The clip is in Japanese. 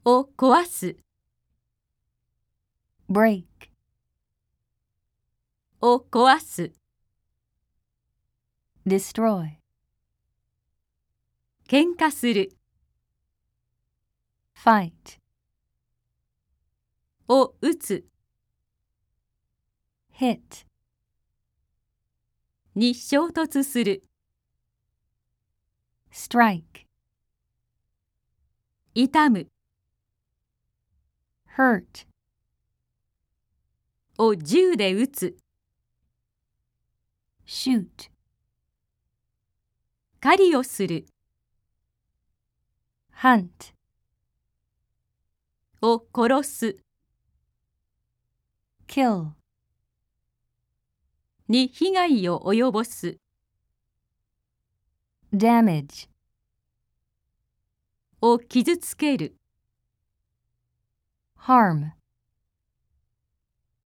を壊す break, を壊す destroy, 喧嘩する fight, を打つ hit, に衝突する strike, 痛む hurt, を銃で撃つ shoot, 狩りをする hunt, を殺す kill, に被害を及ぼす damage, を傷つける harm,